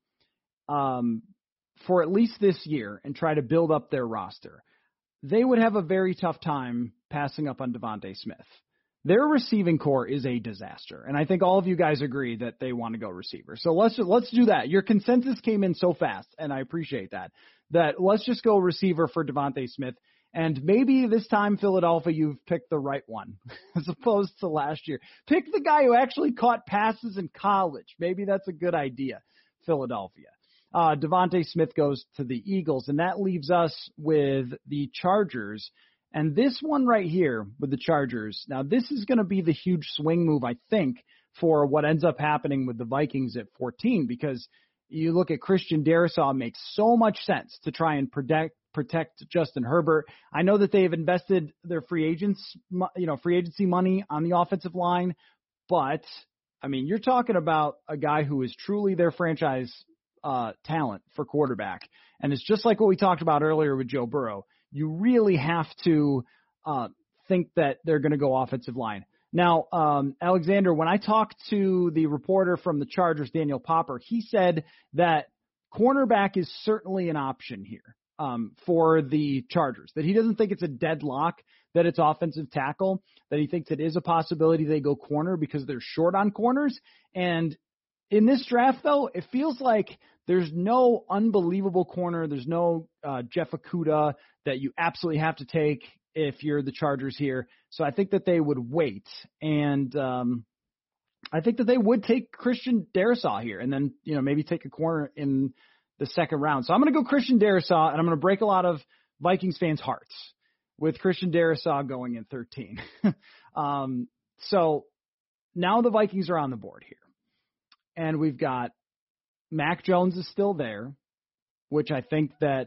um, for at least this year and try to build up their roster. They would have a very tough time passing up on Devontae Smith. their receiving core is a disaster. And I think all of you guys agree that they want to go receiver. So let's let's do that. Your consensus came in so fast, and I appreciate that, that let's just go receiver for Devontae Smith. And maybe this time, Philadelphia, you've picked the right one as opposed to last year. Pick the guy who actually caught passes in college. Maybe that's a good idea, Philadelphia. Uh, Devontae Smith goes to the Eagles, and that leaves us with the Chargers. And this one right here with the Chargers, now this is going to be the huge swing move, I think, for what ends up happening with the Vikings at fourteen, because you look at Christian Darrisaw, makes so much sense to try and protect protect Justin Herbert. I know that they have invested their free agents, you know, free agency money on the offensive line, but I mean, you're talking about a guy who is truly their franchise uh, talent for quarterback, and it's just like what we talked about earlier with Joe Burrow. You really have to uh, think that they're going to go offensive line. Now, um, Alexander, when I talked to the reporter from the Chargers, Daniel Popper, he said that cornerback is certainly an option here um, for the Chargers, that he doesn't think it's a deadlock, that it's offensive tackle, that he thinks it is a possibility they go corner because they're short on corners. And in this draft, though, it feels like there's no unbelievable corner. There's no uh, Jeff Okudah that you absolutely have to take if you're the Chargers here. So I think that they would wait. And um, I think that they would take Christian Darrisaw here and then, you know, maybe take a corner in the second round. So I'm going to go Christian Darrisaw, and I'm going to break a lot of Vikings fans' hearts with Christian Darrisaw going in thirteen. um, so now the Vikings are on the board here. And we've got Mac Jones is still there, which I think that,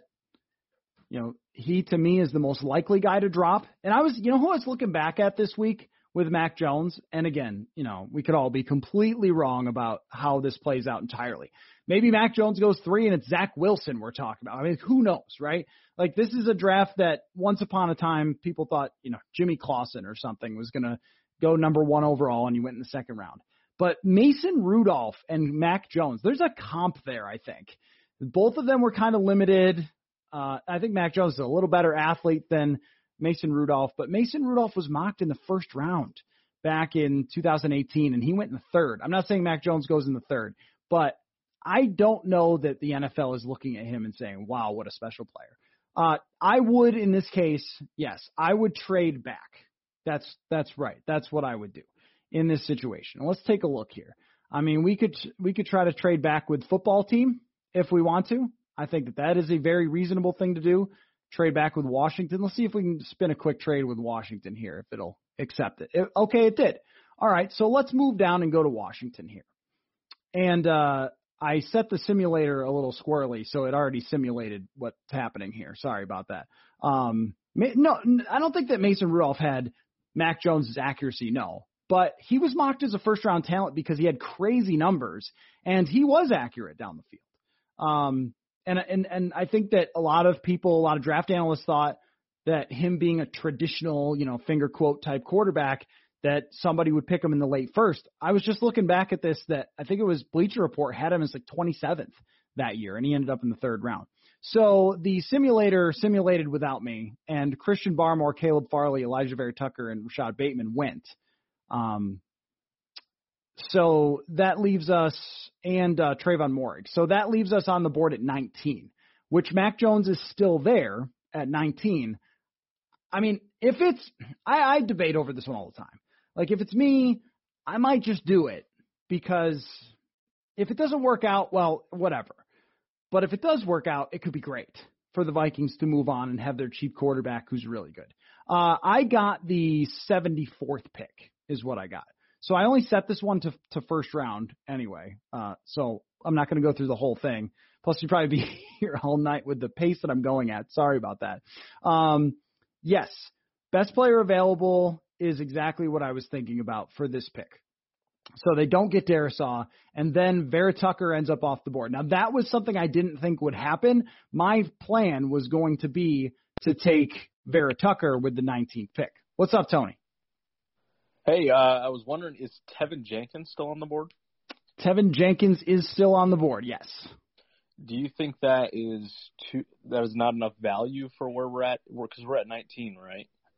you know, he to me is the most likely guy to drop. And I was, you know, who I was looking back at this week with Mac Jones. And again, you know, we could all be completely wrong about how this plays out entirely. Maybe Mac Jones goes three and it's Zach Wilson we're talking about. I mean, who knows, right? Like, this is a draft that once upon a time people thought, you know, Jimmy Clausen or something was going to go number one overall and you went in the second round. But Mason Rudolph and Mac Jones, there's a comp there, I think. Both of them were kind of limited. Uh, I think Mac Jones is a little better athlete than Mason Rudolph, but Mason Rudolph was mocked in the first round back in two thousand eighteen, and he went in the third. I'm not saying Mac Jones goes in the third, but I don't know that the N F L is looking at him and saying, wow, what a special player. Uh, I would, in this case, yes, I would trade back. That's that's right. That's what I would do in this situation. Let's take a look here. I mean, we could we could try to trade back with football team if we want to. I think that that is a very reasonable thing to do. Trade back with Washington. Let's see if we can spin a quick trade with Washington here, if it'll accept it. it okay, it did. All right, so let's move down and go to Washington here. And uh, I set the simulator a little squirrely, so it already simulated what's happening here. Sorry about that. Um, no, I don't think that Mason Rudolph had Mac Jones' accuracy, no. But he was mocked as a first-round talent because he had crazy numbers, and he was accurate down the field. Um, and and and I think that a lot of people, a lot of draft analysts thought that him being a traditional, you know, finger quote type quarterback, that somebody would pick him in the late first. I was just looking back at this, that I think it was Bleacher Report had him as like twenty-seventh that year, and he ended up in the third round. So the simulator simulated without me, and Christian Barmore, Caleb Farley, Elijah Vera Tucker, and Rashad Bateman went. Um, so that leaves us, and uh, Trayvon Moehrig. So that leaves us on the board at nineteen, which Mac Jones is still there at nineteen. I mean, if it's, I, I debate over this one all the time. Like, if it's me, I might just do it, because if it doesn't work out, well, whatever. But if it does work out, it could be great for the Vikings to move on and have their cheap quarterback who's really good. Uh, I got the seventy-fourth pick is what I got. So I only set this one to, to first round anyway. Uh, so I'm not going to go through the whole thing. Plus, you'd probably be here all night with the pace that I'm going at. Sorry about that. Um, yes, best player available is exactly what I was thinking about for this pick. So they don't get Darrisaw, and then Vera Tucker ends up off the board. Now, that was something I didn't think would happen. My plan was going to be to take Vera Tucker with the nineteenth pick. What's up, Tony? Hey, uh, I was wondering, is Tevin Jenkins still on the board? Tevin Jenkins is still on the board, yes. Do you think that is too, that is not enough value for where we're at? Because we're, we're at nineteen, right?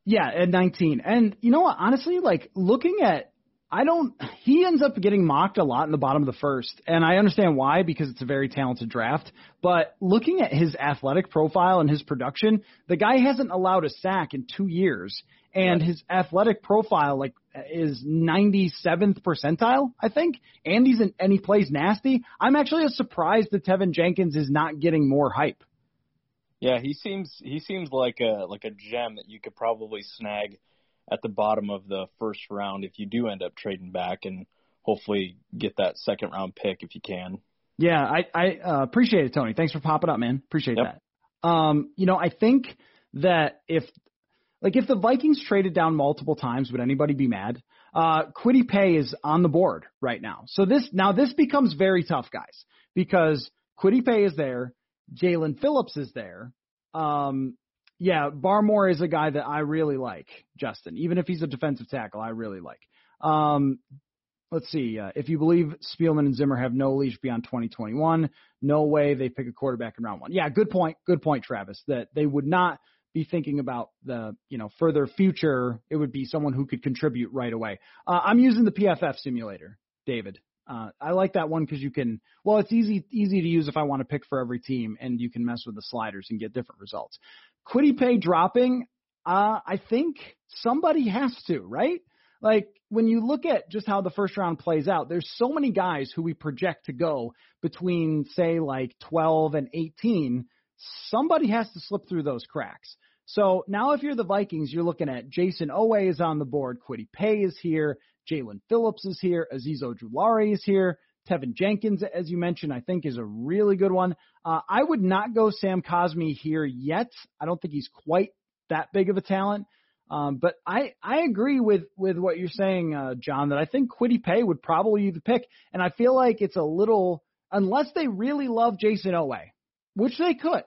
Yeah, at nineteen. And you know what? Honestly, like looking at, I don't, he ends up getting mocked a lot in the bottom of the first. And I understand why, because it's a very talented draft. But looking at his athletic profile and his production, the guy hasn't allowed a sack in two years. And his athletic profile, like, is ninety-seventh percentile, I think. And he's in, and he plays nasty. I'm actually surprised that Tevin Jenkins is not getting more hype. Yeah, he seems he seems like a like a gem that you could probably snag at the bottom of the first round if you do end up trading back, and hopefully get that second round pick if you can. Yeah, I, I uh, appreciate it, Tony. Thanks for popping up, man. Appreciate Yep. that. Um, you know, I think that if like if the Vikings traded down multiple times, would anybody be mad? Uh, Kwity Paye is on the board right now. So this now this becomes very tough, guys, because Kwity Paye is there, Jalen Phillips is there. Um, yeah, Barmore is a guy that I really like, Justin. Even if he's a defensive tackle, I really like. Um, let's see. Uh, if you believe Spielman and Zimmer have no leash beyond twenty twenty-one, no way they pick a quarterback in round one. Yeah, good point. Good point, Travis, that they would not be thinking about the, you know, further future. It would be someone who could contribute right away. Uh, I'm using the P F F simulator, David. Uh, I like that one because you can, well, it's easy, easy to use if I want to pick for every team, and you can mess with the sliders and get different results. Kwity Paye dropping, uh, I think somebody has to, right? Like when you look at just how the first round plays out, there's so many guys who we project to go between, say, like twelve and eighteen. Somebody has to slip through those cracks. So now if you're the Vikings, you're looking at Jason Owe is on the board, Kwity Paye is here, Jalen Phillips is here, Azeez Ojulari is here, Tevin Jenkins, as you mentioned, I think is a really good one. Uh, I would not go Sam Cosmi here yet. I don't think he's quite that big of a talent. Um, but I, I agree with, with what you're saying, uh, John, that I think Kwity Paye would probably be the pick. And I feel like it's a little, unless they really love Jason Owe, which they could.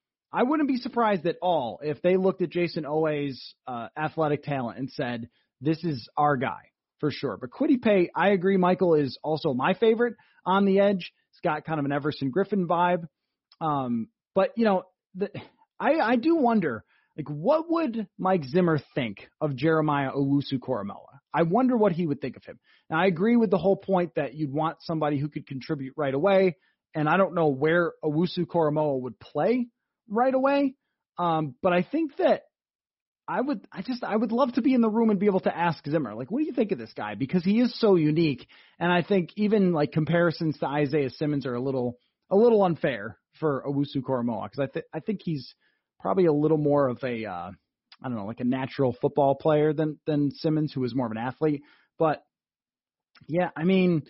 I wouldn't be surprised at all if they looked at Jason Owe's uh, athletic talent and said, this is our guy for sure. But Kwity Paye, I agree, Michael, is also my favorite on the edge. It's got kind of an Everson Griffin vibe. Um, but, you know, the, I, I do wonder, like, what would Mike Zimmer think of Jeremiah Owusu-Koramoah? I wonder what he would think of him. Now, I agree with the whole point that you'd want somebody who could contribute right away. And I don't know where Owusu-Koramoah would play right away. Um, but I think that I would, I just, I would love to be in the room and be able to ask Zimmer, like, what do you think of this guy? Because he is so unique. And I think even like comparisons to Isaiah Simmons are a little, a little unfair for Owusu-Koramoah. Cause I think, I think he's probably a little more of a, uh, I don't know, like a natural football player than, than Simmons, who is more of an athlete. But yeah, I mean,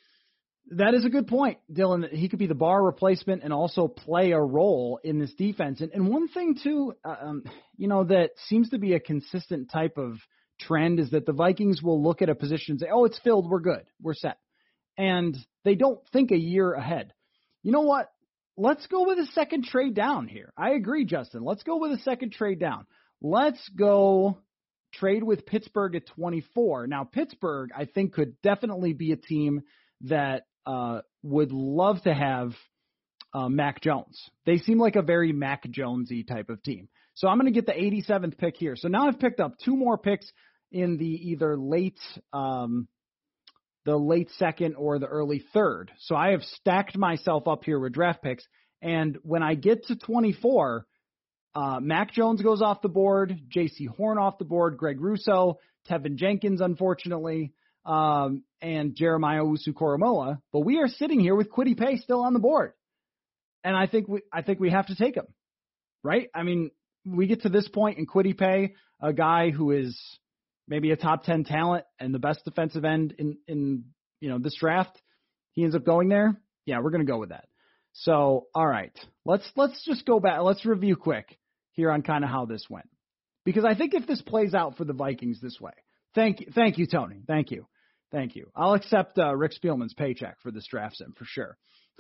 that is a good point, Dylan. He could be the bar replacement and also play a role in this defense. And, and one thing, too, um, you know, that seems to be a consistent type of trend is that the Vikings will look at a position and say, oh, it's filled, we're good, we're set. And they don't think a year ahead. You know what? Let's go with a second trade down here. I agree, Justin. Let's go with a second trade down. Let's go trade with Pittsburgh at twenty-four. Now, Pittsburgh, I think, could definitely be a team that Uh, would love to have uh, Mac Jones. They seem like a very Mac Jonesy type of team. So I'm going to get the eighty-seventh pick here. So now I've picked up two more picks in the either late, um, the late second or the early third. So I have stacked myself up here with draft picks. And when I get to twenty-four, uh, Mac Jones goes off the board, J C Horn off the board, Greg Rousseau, Tevin Jenkins, unfortunately, Um, and Jeremiah Owusu-Koramoah, but we are sitting here with Kwity Paye still on the board. And I think we, I think we have to take him, right? I mean, we get to this point in Kwity Paye, a guy who is maybe a top ten talent and the best defensive end in, in, you know, this draft. He ends up going there. Yeah, we're going to go with that. So, all right, let's, let's just go back. Let's review quick here on kind of how this went, because I think if this plays out for the Vikings this way, thank you. Thank you, Tony. Thank you. Thank you. I'll accept uh, Rick Spielman's paycheck for this draft sim for sure.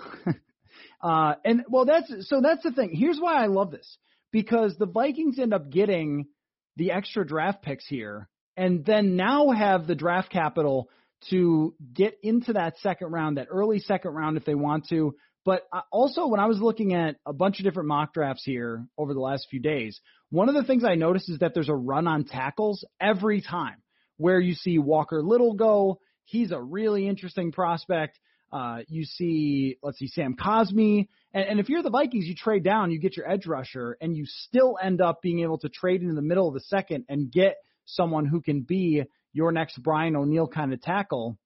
uh, and well, that's so that's the thing. Here's why I love this, because the Vikings end up getting the extra draft picks here, and then now have the draft capital to get into that second round, that early second round if they want to, But also, when I was looking at a bunch of different mock drafts here over the last few days, one of the things I noticed is that there's a run on tackles every time where you see Walker Little go. He's a really interesting prospect. Uh, you see, let's see, Sam Cosmi. And, and if you're the Vikings, you trade down, you get your edge rusher, and you still end up being able to trade into the middle of the second and get someone who can be your next Brian O'Neill kind of tackle.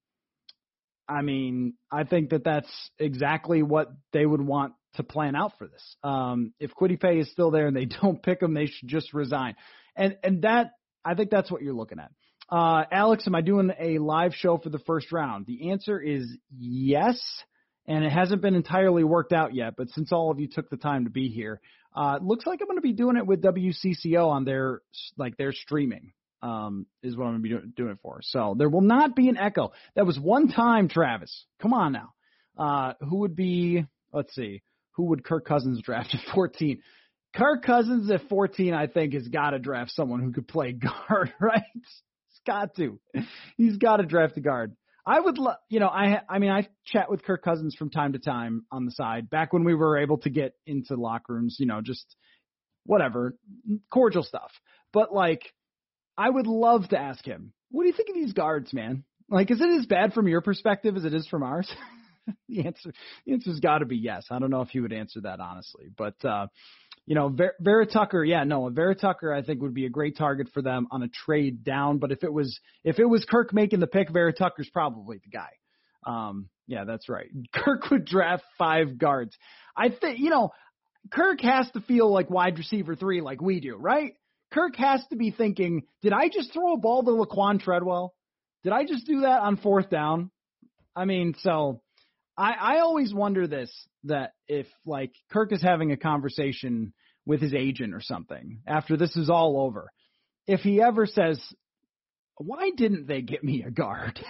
I mean, I think that that's exactly what they would want to plan out for this. Um, if Kwity Paye is still there and they don't pick him, they should just resign. And and that, I think that's what you're looking at. Uh, Alex, am I doing a live show for the first round? The answer is yes, and it hasn't been entirely worked out yet, but since all of you took the time to be here, uh, it looks like I'm going to be doing it with W C C O on their, like, their streaming. Um, is what I'm going to be do- doing it for. So there will not be an echo. That was one time, Travis. Come on now. Uh, who would be, let's see, who would Kirk Cousins draft at fourteen? Kirk Cousins at fourteen, I think, has got to draft someone who could play guard, right? He's got to. He's got to draft a guard. I would, lo- you know, I, I mean, I chat with Kirk Cousins from time to time on the side, back when we were able to get into locker rooms, you know, just whatever, cordial stuff. But, like, I would love to ask him, what do you think of these guards, man? Like, is it as bad from your perspective as it is from ours? the answer, the answer's got to be yes. I don't know if he would answer that honestly, but uh, you know, Ver- Vera Tucker, yeah, no, Vera Tucker, I think would be a great target for them on a trade down. But if it was, if it was Kirk making the pick, Vera Tucker's probably the guy. Um, yeah, that's right. Kirk would draft five guards. I think, you know, Kirk has to feel like wide receiver three, like we do, right? Kirk has to be thinking, did I just throw a ball to Laquan Treadwell? Did I just do that on fourth down? I mean, so I, I always wonder this, that if, like, Kirk is having a conversation with his agent or something after this is all over, if he ever says, why didn't they get me a guard?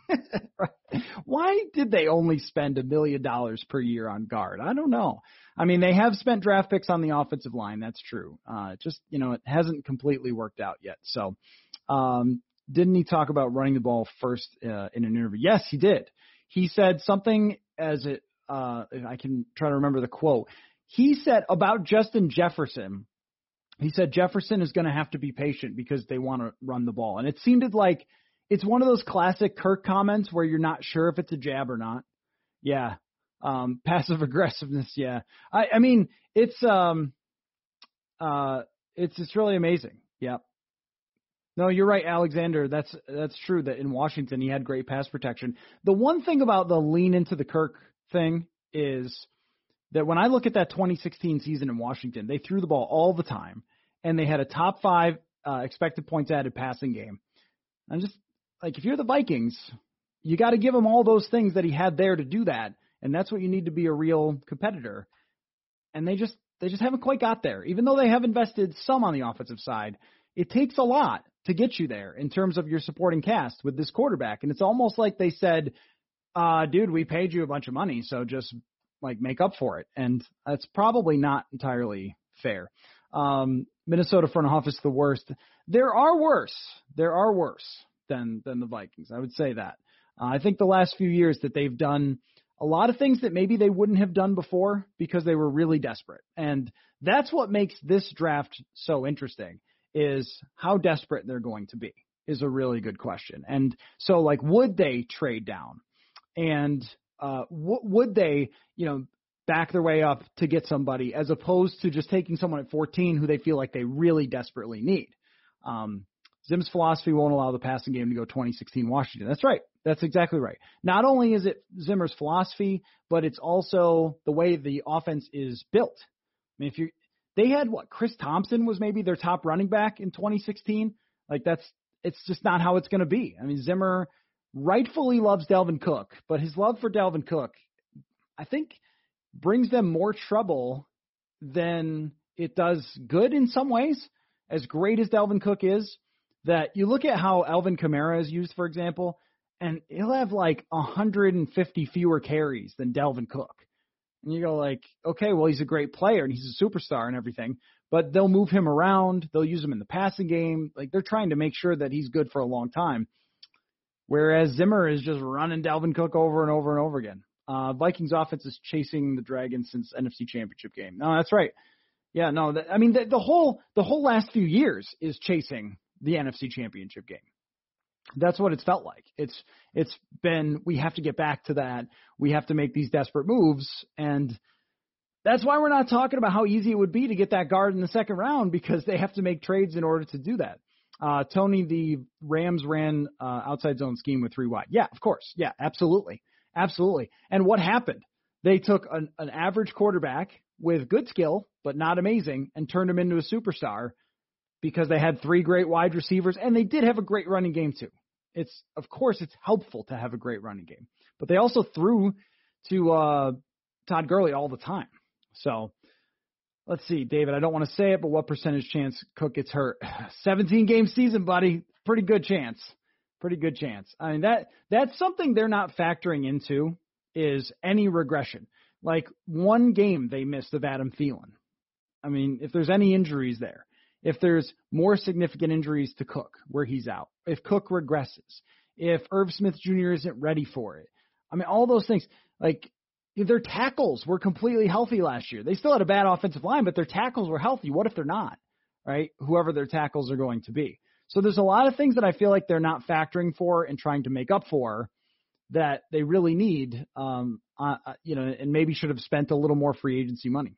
Why did they only spend a million dollars per year on guard? I don't know. I mean, they have spent draft picks on the offensive line. That's true. Uh, just, you know, it hasn't completely worked out yet. So, um, didn't he talk about running the ball first uh, in an interview? Yes, he did. He said something as it, uh, I can try to remember the quote. He said about Justin Jefferson, he said Jefferson is going to have to be patient because they want to run the ball. And it seemed like it's one of those classic Kirk comments where you're not sure if it's a jab or not. Yeah. Um, passive aggressiveness. Yeah. I, I mean, it's, um, uh, it's, it's really amazing. Yeah. No, you're right, Alexander. That's, that's true that in Washington he had great pass protection. The one thing about the lean into the Kirk thing is that when I look at that twenty sixteen season in Washington, they threw the ball all the time and they had a top five, uh, expected points added passing game. I'm just like, if you're the Vikings, you got to give him all those things that he had there to do that. And that's what you need to be a real competitor. And they just they just haven't quite got there. Even though they have invested some on the offensive side, it takes a lot to get you there in terms of your supporting cast with this quarterback. And it's almost like they said, uh, dude, we paid you a bunch of money, so just like make up for it. And that's probably not entirely fair. Um, Minnesota front office, the worst. There are worse. There are worse than than the Vikings. I would say that. Uh, I think the last few years that they've done a lot of things that maybe they wouldn't have done before because they were really desperate. And that's what makes this draft so interesting, is how desperate they're going to be is a really good question. And so, like, would they trade down? And uh, w- would they, you know, back their way up to get somebody as opposed to just taking someone at fourteen who they feel like they really desperately need? Um, Zim's philosophy won't allow the passing game to go twenty sixteen Washington. That's right. That's exactly right. Not only is it Zimmer's philosophy, but it's also the way the offense is built. I mean, if you they had what Chris Thompson was maybe their top running back in twenty sixteen. Like that's it's just not how it's going to be. I mean, Zimmer rightfully loves Dalvin Cook, but his love for Dalvin Cook, I think, brings them more trouble than it does good in some ways. As great as Dalvin Cook is, that you look at how Alvin Kamara is used, for example, and he'll have like one hundred fifty fewer carries than Dalvin Cook. And you go like, okay, well, he's a great player and he's a superstar and everything, but they'll move him around. They'll use him in the passing game. Like they're trying to make sure that he's good for a long time. Whereas Zimmer is just running Dalvin Cook over and over and over again. Uh, Vikings offense is chasing the Dragons since N F C Championship game. No, that's right. Yeah, no, that, I mean, the, the whole the whole last few years is chasing the N F C Championship game. That's what it's felt like. It's It's been, we have to get back to that. We have to make these desperate moves, and that's why we're not talking about how easy it would be to get that guard in the second round, because they have to make trades in order to do that. Uh, Tony, the Rams ran uh, outside zone scheme with three wide. Yeah, of course. Yeah, absolutely. Absolutely. And what happened? They took an, an average quarterback with good skill, but not amazing, and turned him into a superstar because they had three great wide receivers, and they did have a great running game too. It's, of course, it's helpful to have a great running game, but they also threw to uh, Todd Gurley all the time. So let's see, David, I don't want to say it, but what percentage chance Cook gets hurt? seventeen game season, buddy. Pretty good chance. Pretty good chance. I mean, that that's something they're not factoring into, is any regression. Like one game they missed of Adam Thielen. I mean, if there's any injuries there, if there's more significant injuries to Cook where he's out, if Cook regresses, if Irv Smith Junior isn't ready for it. I mean, all those things, like their tackles were completely healthy last year. They still had a bad offensive line, but their tackles were healthy. What if they're not, right? Whoever their tackles are going to be. So there's a lot of things that I feel like they're not factoring for and trying to make up for that they really need, um, uh, you know, and maybe should have spent a little more free agency money.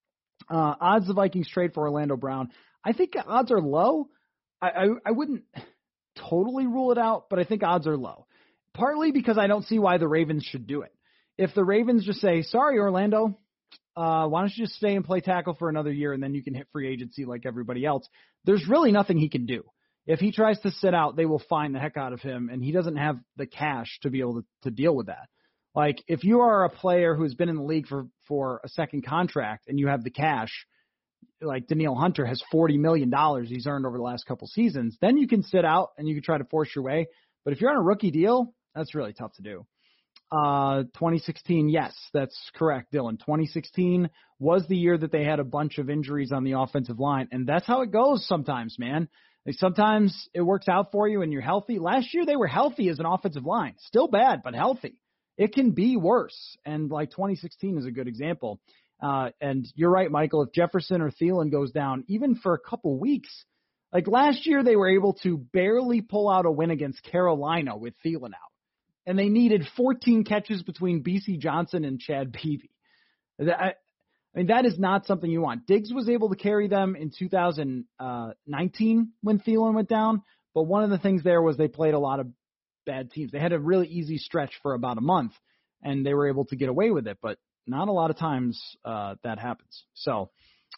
Uh, odds the Vikings trade for Orlando Brown. I think odds are low. I, I, I wouldn't totally rule it out, but I think odds are low. Partly because I don't see why the Ravens should do it. If the Ravens just say, sorry, Orlando, uh, why don't you just stay and play tackle for another year and then you can hit free agency like everybody else, there's really nothing he can do. If he tries to sit out, they will fine the heck out of him, and he doesn't have the cash to be able to, to deal with that. Like, if you are a player who's been in the league for, for a second contract and you have the cash, like Danielle Hunter has forty million dollars he's earned over the last couple seasons, then you can sit out and you can try to force your way. But if you're on a rookie deal, that's really tough to do. Uh, twenty sixteen, yes, that's correct, Dylan. twenty sixteen was the year that they had a bunch of injuries on the offensive line, and that's how it goes sometimes, man. Like sometimes it works out for you and you're healthy. Last year they were healthy as an offensive line. Still bad, but healthy. It can be worse, and like twenty sixteen is a good example. Uh, and you're right, Michael, if Jefferson or Thielen goes down, even for a couple weeks, like last year they were able to barely pull out a win against Carolina with Thielen out. And they needed fourteen catches between B C Johnson and Chad Beebe. I, I mean, that is not something you want. Diggs was able to carry them in two thousand nineteen when Thielen went down, but one of the things there was they played a lot of bad teams. They had a really easy stretch for about a month, and they were able to get away with it, but not a lot of times uh, that happens. So,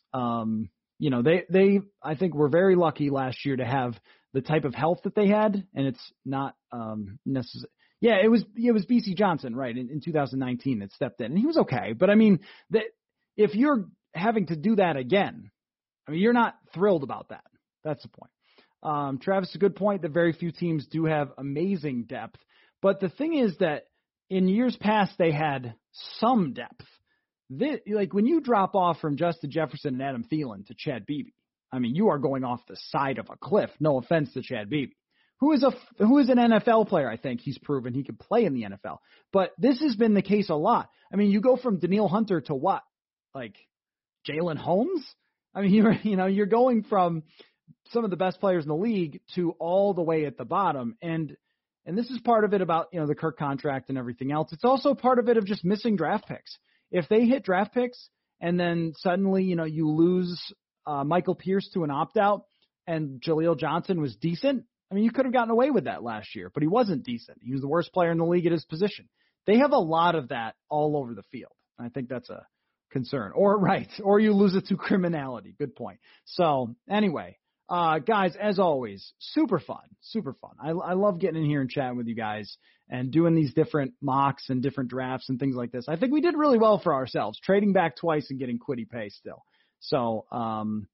um, you know, they, they, I think were very lucky last year to have the type of health that they had, and it's not um, necessary. Yeah, it was it was B C Johnson, right, in, in two thousand nineteen that stepped in, and he was okay. But, I mean, that if you're having to do that again, I mean, you're not thrilled about that. That's the point. Um, Travis, a good point that very few teams do have amazing depth. But the thing is that in years past, they had some depth. This, like when you drop off from Justin Jefferson and Adam Thielen to Chad Beebe, I mean, you are going off the side of a cliff. No offense to Chad Beebe, who is a who is an N F L player. I think he's proven he can play in the N F L. But this has been the case a lot. I mean, you go from Danielle Hunter to what, like Jalen Holmes? I mean, you're you know you're going from some of the best players in the league to all the way at the bottom, and and this is part of it about you know the Kirk contract and everything else. It's also part of it of just missing draft picks. If they hit draft picks and then suddenly you know you lose uh, Michael Pierce to an opt out and Jaleel Johnson was decent, I mean you could have gotten away with that last year, but he wasn't decent. He was the worst player in the league at his position. They have a lot of that all over the field. I think that's a concern. Or right, or you lose it to criminality. Good point. So anyway. Uh, guys, as always, super fun, super fun. I, I love getting in here and chatting with you guys and doing these different mocks and different drafts and things like this. I think we did really well for ourselves, trading back twice and getting Quiddy pay still. So, um,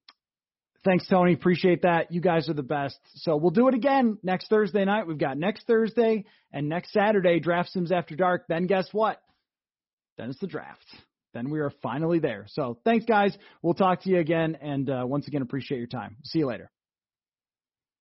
thanks, Tony. Appreciate that. You guys are the best. So we'll do it again next Thursday night. We've got next Thursday and next Saturday, Draft Sims After Dark. Then guess what? Then it's the draft. Then we are finally there. So thanks, guys. We'll talk to you again. And uh, once again, appreciate your time. See you later.